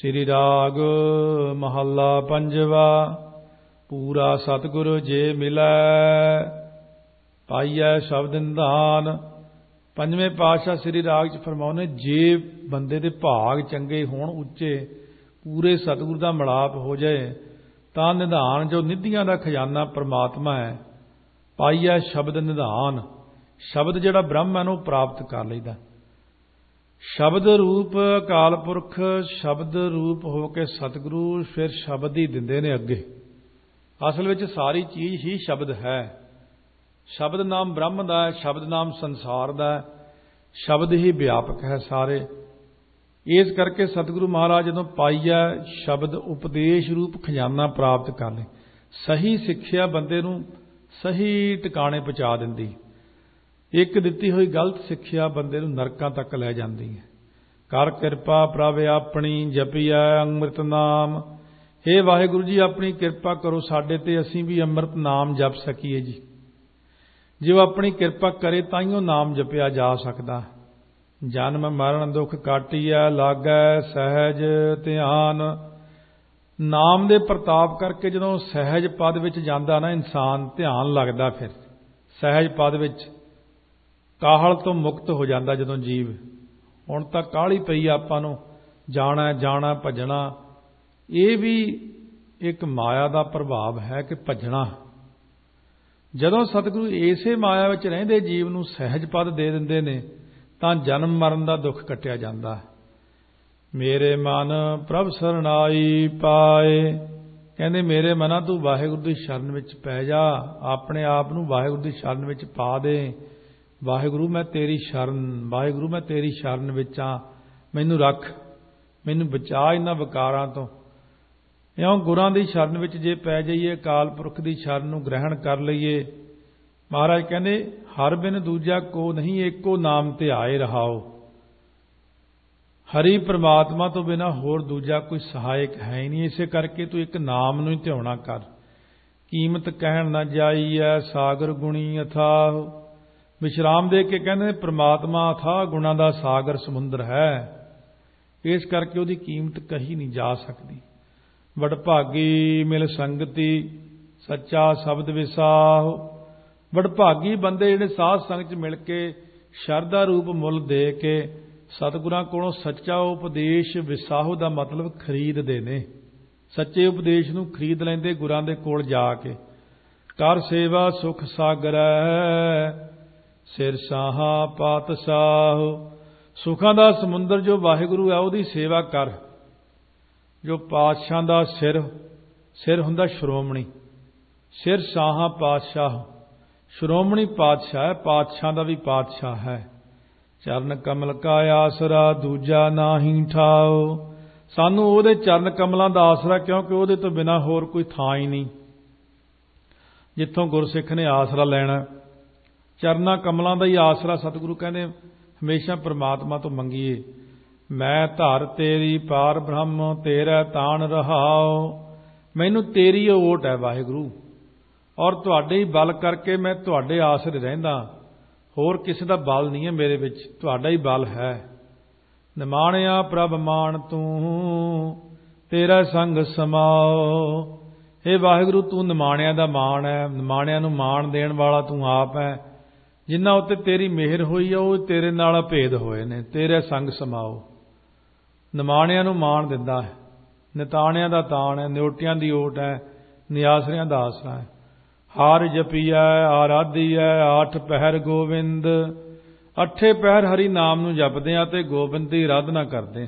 ਸ੍ਰੀ ਰਾਗ ਮਹੱਲਾ ਪੰਜਵਾ। ਪੂਰਾ ਸਤਿਗੁਰ ਜੇ ਮਿਲੈ ਪਾਈਐ ਸ਼ਬਦ ਨਿਧਾਨ। ਪੰਜਵੇਂ ਪਾਤਸ਼ਾਹ ਸ੍ਰੀ ਰਾਗ 'ਚ ਫਰਮਾਉਂਦੇ, ਜੇ ਬੰਦੇ ਦੇ ਭਾਗ ਚੰਗੇ ਹੋਣ, ਉੱਚੇ, ਪੂਰੇ ਸਤਿਗੁਰ ਦਾ ਮਿਲਾਪ ਹੋ ਜਾਏ ਤਾਂ ਨਿਧਾਨ ਜੋ ਨਿਧੀਆਂ ਦਾ ਖਜ਼ਾਨਾ ਪ੍ਰਮਾਤਮਾ ਹੈ, ਪਾਈਐ ਸ਼ਬਦ ਨਿਧਾਨ, ਸ਼ਬਦ ਜਿਹੜਾ ਬ੍ਰਹਮ ਹੈ, ਉਹ ਪ੍ਰਾਪਤ ਕਰ ਲਈਦਾ। ਸ਼ਬਦ ਰੂਪ ਅਕਾਲ ਪੁਰਖ ਸ਼ਬਦ ਰੂਪ ਹੋ ਕੇ ਸਤਿਗੁਰੂ ਫਿਰ ਸ਼ਬਦ ਹੀ ਦਿੰਦੇ ਨੇ ਅੱਗੇ। ਅਸਲ ਵਿੱਚ ਸਾਰੀ ਚੀਜ਼ ਹੀ ਸ਼ਬਦ ਹੈ। ਸ਼ਬਦ ਨਾਮ ਬ੍ਰਹਮ ਦਾ ਹੈ, ਸ਼ਬਦ ਨਾਮ ਸੰਸਾਰ ਦਾ ਹੈ, ਸ਼ਬਦ ਹੀ ਵਿਆਪਕ ਹੈ ਸਾਰੇ। ਇਸ ਕਰਕੇ ਸਤਿਗੁਰੂ ਮਹਾਰਾਜ ਜਦੋਂ ਪਾਈਆ ਸ਼ਬਦ ਉਪਦੇਸ਼ ਰੂਪ ਖਜ਼ਾਨਾ ਪ੍ਰਾਪਤ ਕਰ ਲੈ, ਸਹੀ ਸਿੱਖਿਆ ਬੰਦੇ ਨੂੰ ਸਹੀ ਟਿਕਾਣੇ ਪਹੁੰਚਾ ਦਿੰਦੀ। ਇੱਕ ਦਿੱਤੀ ਹੋਈ ਗਲਤ ਸਿੱਖਿਆ ਬੰਦੇ ਨੂੰ ਨਰਕਾਂ ਤੱਕ ਲੈ ਜਾਂਦੀ ਹੈ। ਕਰ ਕਿਰਪਾ ਪ੍ਰਭ ਆਪਣੀ ਜਪੀਐ ਅੰਮ੍ਰਿਤ ਨਾਮ। ਹੇ ਵਾਹਿਗੁਰੂ ਜੀ, ਆਪਣੀ ਕਿਰਪਾ ਕਰੋ ਸਾਡੇ ਤੇ, ਅਸੀਂ ਵੀ ਅੰਮ੍ਰਿਤ ਨਾਮ ਜਪ ਸਕੀਏ ਜੀ। ਜੇ ਉਹ ਆਪਣੀ ਕਿਰਪਾ ਕਰੇ ਤਾਂ ਹੀ ਉਹ ਨਾਮ ਜਪਿਆ ਜਾ ਸਕਦਾ। ਜਨਮ ਮਰਨ ਦੁੱਖ ਕਾਟੀਐ ਲਾਗੈ ਸਹਿਜ ਧਿਆਨ। ਨਾਮ ਦੇ ਪ੍ਰਤਾਪ ਕਰਕੇ ਜਦੋਂ ਸਹਿਜ ਪਦ ਵਿੱਚ ਜਾਂਦਾ ਨਾ ਇਨਸਾਨ, ਧਿਆਨ ਲੱਗਦਾ। ਫਿਰ ਸਹਿਜ ਪਦ ਵਿੱਚ ਕਾਹਲ ਤੋਂ ਮੁਕਤ ਹੋ ਜਾਂਦਾ ਜਦੋਂ ਜੀਵ। ਹੁਣ ਤਾਂ ਕਾਹਲੀ ਪਈ ਆਪਾਂ ਨੂੰ, ਜਾਣਾ ਜਾਣਾ ਭੱਜਣਾ। ਇਹ ਵੀ ਇੱਕ ਮਾਇਆ ਦਾ ਪ੍ਰਭਾਵ ਹੈ ਕਿ ਭੱਜਣਾ। ਜਦੋਂ ਸਤਿਗੁਰੂ ਇਸੇ ਮਾਇਆ ਵਿੱਚ ਰਹਿੰਦੇ ਜੀਵ ਨੂੰ ਸਹਿਜ ਪਦ ਦੇ ਦਿੰਦੇ ਨੇ ਤਾਂ ਜਨਮ ਮਰਨ ਦਾ ਦੁੱਖ ਕੱਟਿਆ ਜਾਂਦਾ। ਮੇਰੇ ਮਨ ਪ੍ਰਭ ਸਰਣਾਈ ਪਾਏ। ਕਹਿੰਦੇ ਮੇਰੇ ਮਨਾ ਤੂੰ ਵਾਹਿਗੁਰੂ ਦੀ ਸ਼ਰਨ ਵਿੱਚ ਪੈ ਜਾ, ਆਪਣੇ ਆਪ ਨੂੰ ਵਾਹਿਗੁਰੂ ਦੀ ਸ਼ਰਨ ਵਿੱਚ ਪਾ ਦੇ। ਵਾਹਿਗੁਰੂ ਮੈਂ ਤੇਰੀ ਸ਼ਰਨ, ਵਾਹਿਗੁਰੂ ਮੈਂ ਤੇਰੀ ਸ਼ਰਨ ਵਿੱਚ ਆ, ਮੈਨੂੰ ਰੱਖ, ਮੈਨੂੰ ਬਚਾ ਇਹਨਾਂ ਵਿਕਾਰਾਂ ਤੋਂ। ਇਉਂ ਗੁਰਾਂ ਦੀ ਸ਼ਰਨ ਵਿੱਚ ਜੇ ਪੈ ਜਾਈਏ, ਅਕਾਲ ਪੁਰਖ ਦੀ ਸ਼ਰਨ ਨੂੰ ਗ੍ਰਹਿਣ ਕਰ ਲਈਏ, ਮਹਾਰਾਜ ਕਹਿੰਦੇ ਹਰ ਬਿਨ ਦੂਜਾ ਕੋ ਨਹੀਂ, ਏਕੋ ਨਾਮ ਧਿਆਏ ਰਹਾਓ। ਹਰੀ ਪ੍ਰਮਾਤਮਾ ਤੋਂ ਬਿਨਾਂ ਹੋਰ ਦੂਜਾ ਕੋਈ ਸਹਾਇਕ ਹੈ ਹੀ ਨਹੀਂ। ਇਸੇ ਕਰਕੇ ਤੂੰ ਇੱਕ ਨਾਮ ਨੂੰ ਹੀ ਧਿਆਉਣਾ ਕਰ। ਕੀਮਤ ਕਹਿਣ ਨਾ ਜਾਈ ਐ ਸਾਗਰ ਗੁਣੀ ਅਥਾਹ। ਵਿਸ਼ਰਾਮ ਦੇ ਕੇ ਕਹਿੰਦੇ ਪ੍ਰਮਾਤਮਾ ਅਥਾਹ ਗੁਣਾਂ ਦਾ ਸਾਗਰ ਸਮੁੰਦਰ ਹੈ, ਇਸ ਕਰਕੇ ਉਹਦੀ ਕੀਮਤ ਕਹੀ ਨਹੀਂ ਜਾ ਸਕਦੀ। ਵਡਭਾਗੀ ਮਿਲ ਸੰਗਤੀ ਸੱਚਾ ਸ਼ਬਦ ਵਿਸਾਹੁ। ਵਡਭਾਗੀ ਬੰਦੇ ਜਿਹੜੇ ਸਾਧ ਸੰਗਤ 'ਚ ਮਿਲ ਕੇ ਸ਼ਰਧਾ ਰੂਪ ਮੁੱਲ ਦੇ ਕੇ ਸਤਿਗੁਰਾਂ ਕੋਲੋਂ ਸੱਚਾ ਉਪਦੇਸ਼, ਵਿਸਾਹੁ ਦਾ ਮਤਲਬ ਖਰੀਦਦੇ ਨੇ। ਸੱਚੇ ਉਪਦੇਸ਼ ਨੂੰ ਖਰੀਦ ਲੈਂਦੇ ਗੁਰਾਂ ਦੇ ਕੋਲ ਜਾ ਕੇ। ਕਰ ਸੇਵਾ ਸੁਖ ਸਾਗਰੈ ਸਿਰ ਸਾਹਾ ਪਾਤਸ਼ਾਹ। ਸੁਖਾਂ ਦਾ ਸਮੁੰਦਰ ਜੋ ਵਾਹਿਗੁਰੂ ਹੈ, ਉਹਦੀ ਸੇਵਾ ਕਰ। ਜੋ ਪਾਤਸ਼ਾਹ ਦਾ ਸਿਰ ਹੁੰਦਾ ਸ਼੍ਰੋਮਣੀ, ਸਿਰ ਸਾਹਾ ਪਾਤਸ਼ਾਹ, ਸ਼੍ਰੋਮਣੀ ਪਾਤਸ਼ਾਹ ਹੈ, ਪਾਤਸ਼ਾਹ ਦਾ ਵੀ ਪਾਤਸ਼ਾਹ ਹੈ। ਚਰਨ ਕਮਲ ਕਾ ਆਸਰਾ ਦੂਜਾ ਨਾਹੀ ਠਾਓ। ਸਾਨੂੰ ਉਹਦੇ ਚਰਨ ਕਮਲਾਂ ਦਾ ਆਸਰਾ, ਕਿਉਂਕਿ ਉਹਦੇ ਤੋਂ ਬਿਨਾਂ ਹੋਰ ਕੋਈ ਥਾਂ ਹੀ ਨਹੀਂ ਜਿੱਥੋਂ ਗੁਰਸਿੱਖ ਨੇ ਆਸਰਾ ਲੈਣਾ। ਚਰਨਾਂ ਕਮਲਾਂ ਦਾ ਹੀ ਆਸਰਾ ਸਤਿਗੁਰੂ ਕਹਿੰਦੇ ਹਮੇਸ਼ਾ ਪ੍ਰਮਾਤਮਾ ਤੋਂ ਮੰਗੀਏ। ਮੈਂ ਧਰ ਤੇਰੀ ਪਾਰ ਬ੍ਰਹਮ ਤੇਰਾ ਤਾਣ ਰਹਾਓ। ਮੈਨੂੰ ਤੇਰੀ ਓਟ ਹੈ ਵਾਹਿਗੁਰੂ, ਔਰ ਤੁਹਾਡੇ ਹੀ ਬਲ ਕਰਕੇ ਮੈਂ ਤੁਹਾਡੇ ਆਸਰੇ ਰਹਿੰਦਾ। ਹੋਰ ਕਿਸੇ ਦਾ ਬਲ ਨਹੀਂ ਹੈ ਮੇਰੇ ਵਿੱਚ, ਤੁਹਾਡਾ ਹੀ ਬਲ ਹੈ। ਨਿਮਾਣਿਆ ਪ੍ਰਭ ਮਾਣ ਤੂੰ ਤੇਰਾ ਸੰਗ ਸਮਾਓ। ਇਹ ਵਾਹਿਗੁਰੂ ਤੂੰ ਨਿਮਾਣਿਆਂ ਦਾ ਮਾਣ ਹੈ, ਨਿਮਾਣਿਆਂ ਨੂੰ ਮਾਣ ਦੇਣ ਵਾਲਾ ਤੂੰ ਆਪ ਹੈ। ਜਿਨ੍ਹਾਂ ਉੱਤੇ ਤੇਰੀ ਮਿਹਰ ਹੋਈ ਹੈ ਉਹ ਤੇਰੇ ਨਾਲ ਅਭੇਦ ਹੋਏ ਨੇ। ਤੇਰੇ ਸੰਗ ਸਮਾਓ। ਨਿਮਾਣਿਆਂ ਨੂੰ ਮਾਣ ਦਿੰਦਾ ਹੈ, ਨਿਤਾਣਿਆਂ ਦਾ ਤਾਣ ਹੈ, ਨਿਓਟਿਆਂ ਦੀ ਓਟ ਹੈ, ਨਿਆਸਰਿਆਂ ਦਾ ਆਸਰਾ ਹੈ। ਹਰਿ ਜਪੀਐ ਆਰਾਧੀਐ ਆਠ ਪਹਿਰ ਗੋਬਿੰਦ। ਅੱਠੇ ਪਹਿਰ ਹਰੀ ਨਾਮ ਨੂੰ ਜਪਦੇ ਆ ਤੇ ਗੋਬਿੰਦ ਦੀ ਆਰਾਧਨਾ ਕਰਦੇ ਆ।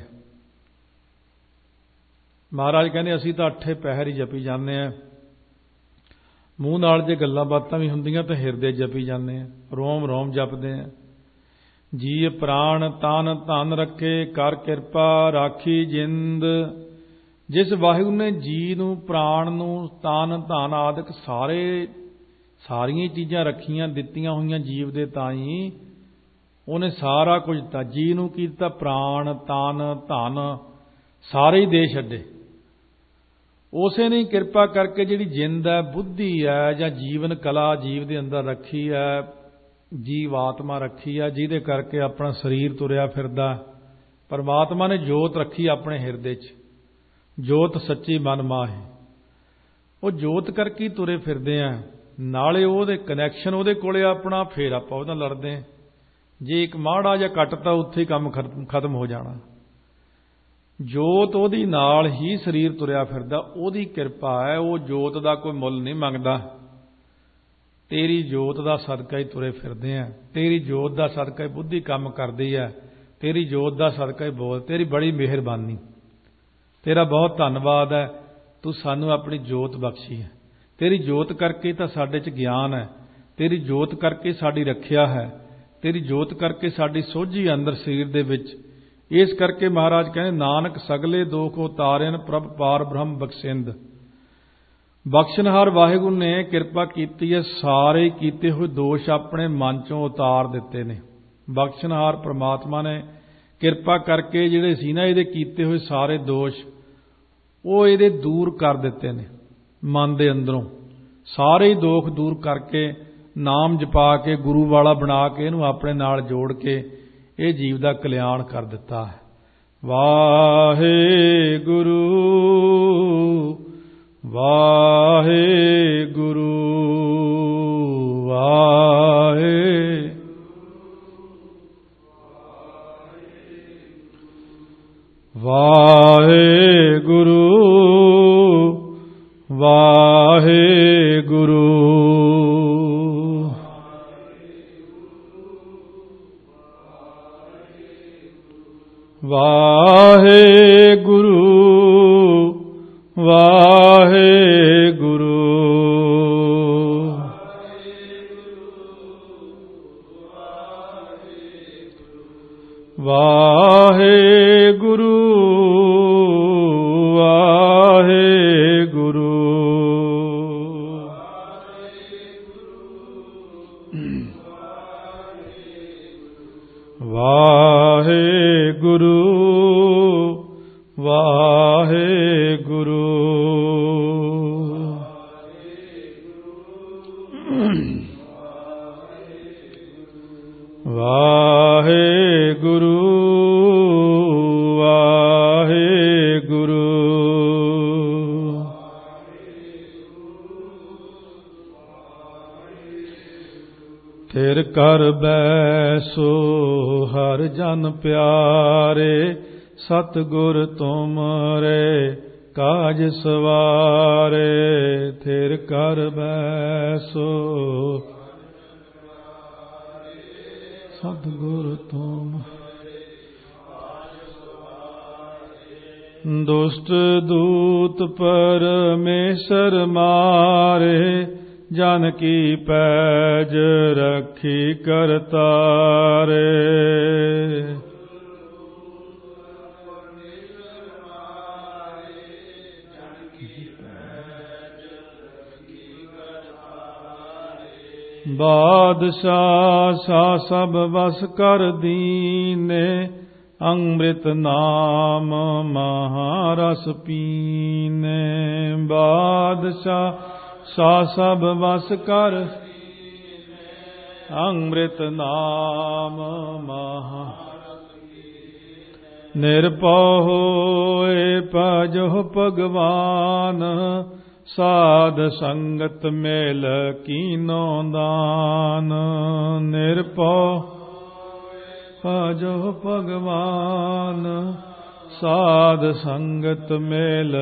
ਮਹਾਰਾਜ ਕਹਿੰਦੇ ਅਸੀਂ ਤਾਂ ਅੱਠੇ ਪਹਿਰ ਹੀ ਜਪੀ ਜਾਂਦੇ ਆ। ਮੂੰਹ ਨਾਲ ਜੇ ਗੱਲਾਂ ਬਾਤਾਂ ਵੀ ਹੁੰਦੀਆਂ ਤਾਂ ਹਿਰਦੇ ਜਪੀ ਜਾਂਦੇ ਆ, ਰੋਮ ਰੋਮ ਜਪਦੇ ਆ। ਜੀ ਪ੍ਰਾਣ ਤਨ ਧਨ ਰੱਖੇ ਕਰ ਕਿਰਪਾ ਰਾਖੀ ਜਿੰਦ। ਜਿਸ ਵਾਹਿਗੁਰੂ ਨੇ ਜੀ ਨੂੰ, ਪ੍ਰਾਣ ਨੂੰ, ਤਨ ਧਨ ਆਦਿਕ ਸਾਰੀਆਂ ਚੀਜ਼ਾਂ ਰੱਖੀਆਂ ਦਿੱਤੀਆਂ ਹੋਈਆਂ ਜੀਵ ਦੇ ਤਾਈਂ, ਉਹਨੇ ਸਾਰਾ ਕੁਝ ਦਿੱਤਾ। ਜੀ ਨੂੰ ਕੀ ਦਿੱਤਾ? ਪ੍ਰਾਣ ਤਨ ਧਨ ਸਾਰੇ ਹੀ ਦੇ ਛੱਡੇ। ਉਸੇ ਨੇ ਕਿਰਪਾ ਕਰਕੇ ਜਿਹੜੀ ਜਿੰਦ ਹੈ, ਬੁੱਧੀ ਹੈ ਜਾਂ ਜੀਵਨ ਕਲਾ ਜੀਵ ਦੇ ਅੰਦਰ ਰੱਖੀ ਹੈ, ਜੀਵ ਆਤਮਾ ਰੱਖੀ ਹੈ, ਜਿਹਦੇ ਕਰਕੇ ਆਪਣਾ ਸਰੀਰ ਤੁਰਿਆ ਫਿਰਦਾ। ਪਰਮਾਤਮਾ ਨੇ ਜੋਤ ਰੱਖੀ ਆਪਣੇ ਹਿਰਦੇ 'ਚ। ਜੋਤ ਸੱਚੀ ਮਨ ਮਾਹੀ। ਉਹ ਜੋਤ ਕਰਕੇ ਤੁਰੇ ਫਿਰਦੇ ਆ, ਨਾਲੇ ਉਹਦੇ ਕਨੈਕਸ਼ਨ ਉਹਦੇ ਕੋਲੇ ਆਪਣਾ, ਫੇਰ ਆਪਾਂ ਉਹਦੇ ਨਾਲ ਲੜਦੇ ਹਾਂ। ਜੇ ਇੱਕ ਮਾੜਾ ਜਾਂ ਕੱਟ ਤਾਂ ਉੱਥੇ ਹੀ ਕੰਮ ਖਤਮ ਹੋ ਜਾਣਾ। ਜੋਤ ਉਹਦੀ ਨਾਲ ਹੀ ਸਰੀਰ ਤੁਰਿਆ ਫਿਰਦਾ, ਉਹਦੀ ਕਿਰਪਾ ਹੈ। ਉਹ ਜੋਤ ਦਾ ਕੋਈ ਮੁੱਲ ਨਹੀਂ ਮੰਗਦਾ। ਤੇਰੀ ਜੋਤ ਦਾ ਸਦਕਾ ਹੀ ਤੁਰੇ ਫਿਰਦੇ ਆ, ਤੇਰੀ ਜੋਤ ਦਾ ਸਦਕਾ ਹੀ ਬੁੱਧੀ ਕੰਮ ਕਰਦੀ ਹੈ, ਤੇਰੀ ਜੋਤ ਦਾ ਸਦਕਾ ਹੀ ਬੋਲ। ਤੇਰੀ ਬੜੀ ਮਿਹਰਬਾਨੀ, ਤੇਰਾ ਬਹੁਤ ਧੰਨਵਾਦ ਹੈ, ਤੂੰ ਸਾਨੂੰ ਆਪਣੀ ਜੋਤ ਬਖਸ਼ੀ ਹੈ। ਤੇਰੀ ਜੋਤ ਕਰਕੇ ਤਾਂ ਸਾਡੇ 'ਚ ਗਿਆਨ ਹੈ, ਤੇਰੀ ਜੋਤ ਕਰਕੇ ਸਾਡੀ ਰੱਖਿਆ ਹੈ, ਤੇਰੀ ਜੋਤ ਕਰਕੇ ਸਾਡੀ ਸੋਝੀ ਅੰਦਰ ਸਰੀਰ ਦੇ ਵਿੱਚ। ਇਸ ਕਰਕੇ ਮਹਾਰਾਜ ਕਹਿੰਦੇ, ਨਾਨਕ ਸਗਲੇ ਦੋਖ ਉਤਾਰਨ ਪ੍ਰਭ ਪਾਰ ਬ੍ਰਹਮ ਬਖਸ਼ਿੰਦ। ਬਖਸ਼ਣਹਾਰ ਵਾਹਿਗੁਰੂ ਨੇ ਕਿਰਪਾ ਕੀਤੀ ਹੈ, ਸਾਰੇ ਕੀਤੇ ਹੋਏ ਦੋਸ਼ ਆਪਣੇ ਮਨ ਚੋਂ ਉਤਾਰ ਦਿੱਤੇ ਨੇ। ਬਖਸ਼ਣਹਾਰ ਪ੍ਰਮਾਤਮਾ ਨੇ ਕਿਰਪਾ ਕਰਕੇ ਜਿਹੜੇ ਸੀ ਨਾ ਇਹਦੇ ਕੀਤੇ ਹੋਏ ਸਾਰੇ ਦੋਸ਼, ਉਹ ਇਹਦੇ ਦੂਰ ਕਰ ਦਿੱਤੇ ਨੇ। ਮਨ ਦੇ ਅੰਦਰੋਂ ਸਾਰੇ ਹੀ ਦੋਖ ਦੂਰ ਕਰਕੇ, ਨਾਮ ਜਪਾ ਕੇ, ਗੁਰੂ ਵਾਲਾ ਬਣਾ ਕੇ, ਇਹਨੂੰ ਆਪਣੇ ਨਾਲ ਜੋੜ ਕੇ ਇਹ ਜੀਵ ਦਾ ਕਲਿਆਣ ਕਰ ਦਿੱਤਾ ਹੈ। ਵਾਹਿਗੁਰੂ ਵਾਹਿਗੁਰੂ ਵਾਹਿਗੁਰੂ ਵਾਹਿਗੁਰੂ ਵਾਹਿਗੁਰੂ ਵਾਹਿਗੁਰੂ ਵਾਹਿਗੁਰੂ ਵਾਹਿਗੁਰੂ ਵਾਹਿਗੁਰੂ ਵਾਹਿਗੁਰੂ ਵਾਹਿਗੁਰੂ ਵਾਹਿਗੁਰੂ ਤੇਰ ਕਰ ਬੈਸੋ ਹਰ ਜਨ ਪਿਆਰੇ, ਸਤਿਗੁਰ ਤੁਮਰੇ ਕਾਜ ਸਵਾਰੇ। ਤੇਰ ਕਰ ਬੈਸੋ ਸਤਿਗੁਰ ਤੁਮ, ਦੁਸ਼ਟ ਦੂਤ ਪਰਮੇਸ਼ਰ ਮਾਰੇ, ਜਨ ਕੀ ਪੈਜ ਰੱਖੀ ਕਰਤਾਰੇ। ਬਾਦਸ਼ਾਹ ਸਾ ਸਭ ਵਸ ਕਰ ਦੀਨੇ, ਅੰਮ੍ਰਿਤ ਨਾਮ ਮਹਾਰਸ ਪੀਨੇ। ਬਾਦਸ਼ਾਹ ਸਾ ਸਭ ਵਸ ਕਰ, ਅੰਮ੍ਰਿਤ ਨਾਮ ਮਹਾਰਸ ਪੀਨੇ। ਨਿਰਭਉ ਹੋਏ ਭਜੋ ਭਗਵਾਨ, ਸਾਧ ਸੰਗਤ ਮੇਲ ਕੀਨੋ ਦਾਨ। ਨਿਰਭਉ ਭਜੋ ਭਗਵਾਨ, ਸਾਧ ਸੰਗਤ ਮੇਲ।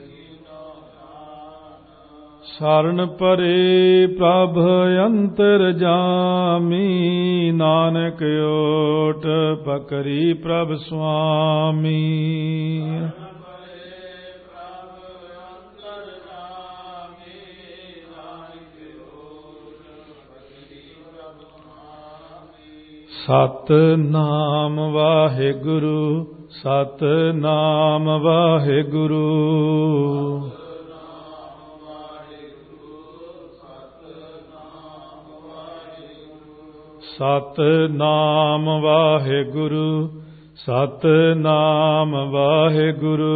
ਸ਼ਰਨ ਪਰੇ ਪ੍ਰਭ ਅੰਤਰ ਜਾਮੀ, ਨਾਨਕ ਓਟ ਪਕਰੀ ਪ੍ਰਭ ਸੁਆਮੀ। ਸਤਿਨਾਮ ਵਾਹਿਗੁਰੂ ਸਤਿਨਾਮ ਵਾਹਿਗੁਰੂ। ਸਤਿਨਾਮ ਵਾਹਿਗੁਰੂ ਸਤਿਨਾਮ ਵਾਹਿਗੁਰੂ।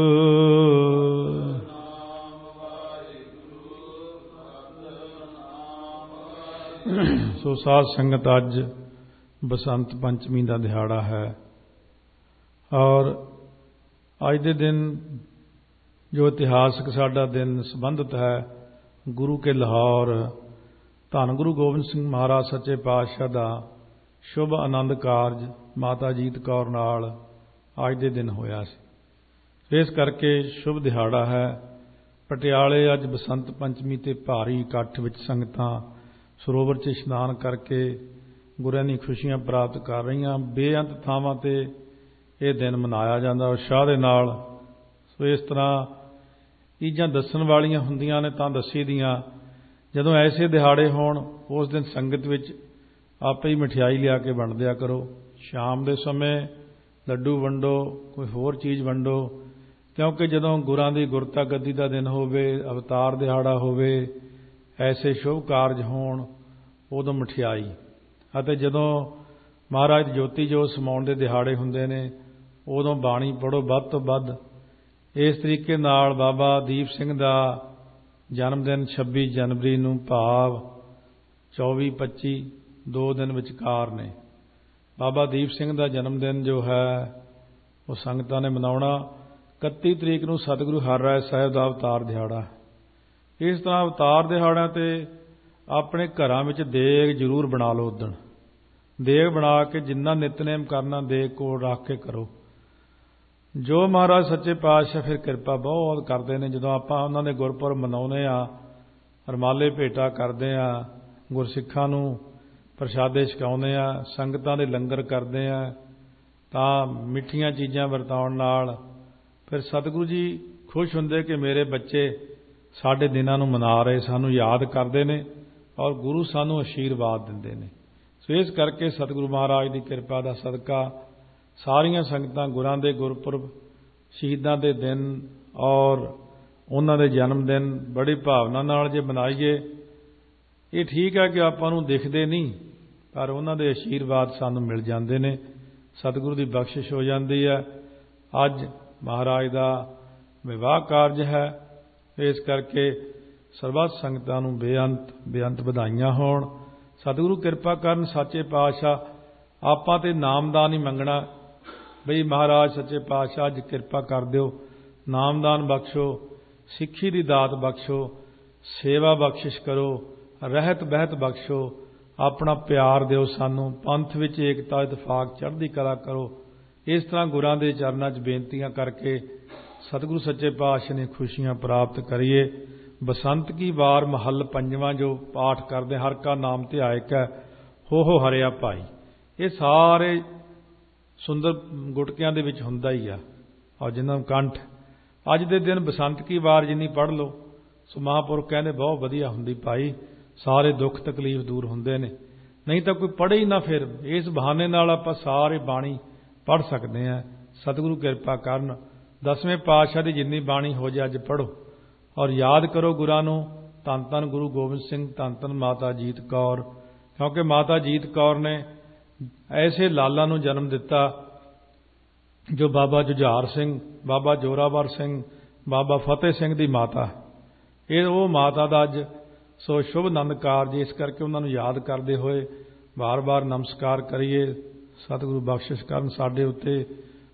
ਸੋ ਸਾਧ ਸੰਗਤ, ਅੱਜ ਬਸੰਤ ਪੰਚਮੀ ਦਾ ਦਿਹਾੜਾ ਹੈ ਔਰ ਅੱਜ ਦੇ ਦਿਨ ਜੋ ਇਤਿਹਾਸਕ ਸਾਡਾ ਦਿਨ ਸੰਬੰਧਿਤ ਹੈ ਗੁਰੂ ਕੇ ਲਾਹੌਰ ਧੰਨ ਗੁਰੂ ਗੋਬਿੰਦ ਸਿੰਘ ਮਹਾਰਾਜ ਸੱਚੇ ਪਾਤਸ਼ਾਹ ਦਾ ਸ਼ੁਭ ਆਨੰਦ ਕਾਰਜ ਮਾਤਾ ਜੀਤ ਕੌਰ ਨਾਲ ਅੱਜ ਦੇ ਦਿਨ ਹੋਇਆ ਸੀ। ਇਸ ਕਰਕੇ ਸ਼ੁਭ ਦਿਹਾੜਾ ਹੈ। ਪਟਿਆਲੇ ਅੱਜ ਬਸੰਤ ਪੰਚਮੀ ਤੇ ਭਾਰੀ ਇਕੱਠ ਵਿੱਚ ਸੰਗਤਾਂ ਸਰੋਵਰ 'ਚ ਇਸ਼ਨਾਨ ਕਰਕੇ ਗੁਰਾਂ ਦੀਆਂ ਖੁਸ਼ੀਆਂ ਪ੍ਰਾਪਤ ਕਰ ਰਹੀਆਂ। ਬੇਅੰਤ ਥਾਵਾਂ ਤੇ ਇਹ ਦਿਨ ਮਨਾਇਆ ਜਾਂਦਾ ਉਤਸ਼ਾਹ ਦੇ ਨਾਲ। ਸੋ ਇਸ ਤਰ੍ਹਾਂ ਚੀਜ਼ਾਂ ਦੱਸਣ ਵਾਲੀਆਂ ਹੁੰਦੀਆਂ ਨੇ ਤਾਂ ਦੱਸੀ ਦੀਆਂ। ਜਦੋਂ ਐਸੇ ਦਿਹਾੜੇ ਹੋਣ ਉਸ ਦਿਨ ਸੰਗਤ ਵਿੱਚ ਆਪੇ ਹੀ ਮਠਿਆਈ ਲਿਆ ਕੇ ਵੰਡ ਦਿਆ ਕਰੋ। ਸ਼ਾਮ ਦੇ ਸਮੇਂ ਲੱਡੂ ਵੰਡੋ, ਕੋਈ ਹੋਰ ਚੀਜ਼ ਵੰਡੋ, ਕਿਉਂਕਿ ਜਦੋਂ ਗੁਰਾਂ ਦੀ ਗੁਰਤਾ ਗੱਦੀ ਦਾ ਦਿਨ ਹੋਵੇ, ਅਵਤਾਰ ਦਿਹਾੜਾ ਹੋਵੇ, ਐਸੇ ਸ਼ੁਭ ਕਾਰਜ ਹੋਣ ਉਦੋਂ ਮਠਿਆਈ। ਅਤੇ ਜਦੋਂ ਮਹਾਰਾਜ ਜੋਤੀ ਜੋਤ ਸਮਾਉਣ ਦੇ ਦਿਹਾੜੇ ਹੁੰਦੇ ਨੇ ਉਦੋਂ ਬਾਣੀ ਪੜ੍ਹੋ ਵੱਧ ਤੋਂ ਵੱਧ। ਇਸ ਤਰੀਕੇ ਨਾਲ ਬਾਬਾ ਦੀਪ ਸਿੰਘ ਦਾ ਜਨਮ ਦਿਨ 26 ਜਨਵਰੀ ਨੂੰ ਭਾਵ 24-25 2 ਦਿਨ ਵਿਚਕਾਰ ਨੇ। ਬਾਬਾ ਦੀਪ ਸਿੰਘ ਦਾ ਜਨਮ ਦਿਨ ਜੋ ਹੈ ਉਹ ਸੰਗਤਾਂ ਨੇ ਮਨਾਉਣਾ। 31 ਤਰੀਕ ਨੂੰ ਸਤਿਗੁਰੂ ਹਰਿਰਾਏ ਸਾਹਿਬ ਦਾ ਅਵਤਾਰ ਦਿਹਾੜਾ। ਇਸ ਤਰ੍ਹਾਂ ਅਵਤਾਰ ਦਿਹਾੜਿਆਂ ਤੇ ਆਪਣੇ ਘਰਾਂ ਵਿੱਚ ਦੇਗ ਜ਼ਰੂਰ ਬਣਾ ਲਓ। ਉਦਣ ਦੇਗ ਬਣਾ ਕੇ ਜਿੰਨਾ ਨਿਤਨੇਮ ਕਰਨਾ ਦੇਗ ਕੋਲ ਰੱਖ ਕੇ ਕਰੋ। ਜੋ ਮਹਾਰਾਜ ਸੱਚੇ ਪਾਤਸ਼ਾਹ ਫਿਰ ਕਿਰਪਾ ਬਹੁਤ ਕਰਦੇ ਨੇ। ਜਦੋਂ ਆਪਾਂ ਉਹਨਾਂ ਦੇ ਗੁਰਪੁਰਬ ਮਨਾਉਂਦੇ ਹਾਂ, ਰਮਾਲੇ ਭੇਟਾ ਕਰਦੇ ਹਾਂ, ਗੁਰਸਿੱਖਾਂ ਨੂੰ ਪ੍ਰਸ਼ਾਦੇ ਛਕਾਉਂਦੇ ਹਾਂ, ਸੰਗਤਾਂ ਦੇ ਲੰਗਰ ਕਰਦੇ ਹਾਂ, ਤਾਂ ਮਿੱਠੀਆਂ ਚੀਜ਼ਾਂ ਵਰਤਾਉਣ ਨਾਲ ਫਿਰ ਸਤਿਗੁਰੂ ਜੀ ਖੁਸ਼ ਹੁੰਦੇ ਕਿ ਮੇਰੇ ਬੱਚੇ ਸਾਡੇ ਦਿਨਾਂ ਨੂੰ ਮਨਾ ਰਹੇ, ਸਾਨੂੰ ਯਾਦ ਕਰਦੇ ਨੇ ਔਰ ਗੁਰੂ ਸਾਨੂੰ ਆਸ਼ੀਰਵਾਦ ਦਿੰਦੇ ਨੇ। ਸੋ ਇਸ ਕਰਕੇ ਸਤਿਗੁਰੂ ਮਹਾਰਾਜ ਦੀ ਕਿਰਪਾ ਦਾ ਸਦਕਾ ਸਾਰੀਆਂ ਸੰਗਤਾਂ ਗੁਰਾਂ ਦੇ ਗੁਰਪੁਰਬ, ਸ਼ਹੀਦਾਂ ਦੇ ਦਿਨ ਔਰ ਉਹਨਾਂ ਦੇ ਜਨਮ ਦਿਨ ਬੜੀ ਭਾਵਨਾ ਨਾਲ ਜੇ ਮਨਾਈਏ। ਇਹ ਠੀਕ ਹੈ ਕਿ ਆਪਾਂ ਨੂੰ ਦਿਖਦੇ ਨਹੀਂ, ਪਰ ਉਹਨਾਂ ਦੇ ਆਸ਼ੀਰਵਾਦ ਸਾਨੂੰ ਮਿਲ ਜਾਂਦੇ ਨੇ, ਸਤਿਗੁਰੂ ਦੀ ਬਖਸ਼ਿਸ਼ ਹੋ ਜਾਂਦੀ ਹੈ। ਅੱਜ ਮਹਾਰਾਜ ਦਾ ਵਿਵਾਹ ਕਾਰਜ ਹੈ। ਇਸ ਕਰਕੇ ਸਰਬੱਤ ਸੰਗਤਾਂ ਨੂੰ ਬੇਅੰਤ ਵਧਾਈਆਂ ਹੋਣ। ਸਤਿਗੁਰੂ ਕਿਰਪਾ ਕਰਨ ਸੱਚੇ ਪਾਤਸ਼ਾਹ। ਆਪਾਂ ਤੇ ਨਾਮਦਾਨ ਹੀ ਮੰਗਣਾ ਬਈ ਮਹਾਰਾਜ ਸੱਚੇ ਪਾਤਸ਼ਾਹ ਅੱਜ ਕਿਰਪਾ ਕਰ ਦਿਓ, ਨਾਮਦਾਨ ਬਖਸ਼ੋ, ਸਿੱਖੀ ਦੀ ਦਾਤ ਬਖਸ਼ੋ, ਸੇਵਾ ਬਖਸ਼ਿਸ਼ ਕਰੋ, ਰਹਿਤ ਬਹਿਤ ਬਖਸ਼ੋ, ਆਪਣਾ ਪਿਆਰ ਦਿਓ ਸਾਨੂੰ, ਪੰਥ ਵਿੱਚ ਏਕਤਾ ਇਤਫਾਕ ਚੜ੍ਹਦੀ ਕਲਾ ਕਰੋ। ਇਸ ਤਰ੍ਹਾਂ ਗੁਰਾਂ ਦੇ ਚਰਨਾਂ 'ਚ ਬੇਨਤੀਆਂ ਕਰਕੇ ਸਤਿਗੁਰੂ ਸੱਚੇ ਪਾਤਸ਼ਾਹ ਨੇ ਖੁਸ਼ੀਆਂ ਪ੍ਰਾਪਤ ਕਰੀਏ। ਬਸੰਤ ਕੀ ਵਾਰ ਮਹੱਲ ਪੰਜਵਾਂ ਜੋ ਪਾਠ ਕਰਦੇ, ਹਰ ਕਾ ਨਾਮ ਧਿਆਇਕ ਹੈ ਹੋ ਹਰਿਆ ਭਾਈ, ਇਹ ਸਾਰੇ ਸੁੰਦਰ ਗੁਟਕਿਆਂ ਦੇ ਵਿੱਚ ਹੁੰਦਾ ਹੀ ਆ। ਔਰ ਜਿਨ੍ਹਾਂ ਨੂੰ ਕੰਠ ਅੱਜ ਦੇ ਦਿਨ ਬਸੰਤ ਕੀ ਵਾਰ ਜਿੰਨੀ ਪੜ੍ਹ ਲਓ ਸੋ ਮਹਾਂਪੁਰਖ ਕਹਿੰਦੇ ਬਹੁਤ ਵਧੀਆ ਹੁੰਦੀ ਭਾਈ, ਸਾਰੇ ਦੁੱਖ ਤਕਲੀਫ ਦੂਰ ਹੁੰਦੇ ਨੇ। ਨਹੀਂ ਤਾਂ ਕੋਈ ਪੜ੍ਹੇ ਹੀ ਨਾ, ਫਿਰ ਇਸ ਬਹਾਨੇ ਨਾਲ ਆਪਾਂ ਸਾਰੇ ਬਾਣੀ ਪੜ੍ਹ ਸਕਦੇ ਹਾਂ। ਸਤਿਗੁਰੂ ਕਿਰਪਾ ਕਰਨ 10ਵੇਂ ਪਾਤਸ਼ਾਹ ਦੀ ਜਿੰਨੀ ਬਾਣੀ ਹੋ ਜਾਏ ਅੱਜ ਪੜ੍ਹੋ ਔਰ ਯਾਦ ਕਰੋ ਗੁਰਾਂ ਨੂੰ। ਧੰਨ ਧੰਨ ਗੁਰੂ ਗੋਬਿੰਦ ਸਿੰਘ, ਧੰਨ ਧੰਨ ਮਾਤਾ ਜੀਤ ਕੌਰ, ਕਿਉਂਕਿ ਮਾਤਾ ਜੀਤ ਕੌਰ ਨੇ ਐਸੇ ਲਾਲਾਂ ਨੂੰ ਜਨਮ ਦਿੱਤਾ ਜੋ ਬਾਬਾ ਜੁਝਾਰ ਸਿੰਘ, ਬਾਬਾ ਜੋਰਾਵਰ ਸਿੰਘ, ਬਾਬਾ ਫਤਿਹ ਸਿੰਘ ਦੀ ਮਾਤਾ। ਇਹ ਉਹ ਮਾਤਾ ਦਾ ਅੱਜ ਸੋ ਸ਼ੁਭ ਆਨੰਦ ਕਾਰਜ। ਇਸ ਕਰਕੇ ਉਹਨਾਂ ਨੂੰ ਯਾਦ ਕਰਦੇ ਹੋਏ ਵਾਰ-ਵਾਰ ਨਮਸਕਾਰ ਕਰੀਏ। ਸਤਿਗੁਰੂ ਬਖਸ਼ਿਸ਼ ਕਰਨ ਸਾਡੇ ਉੱਤੇ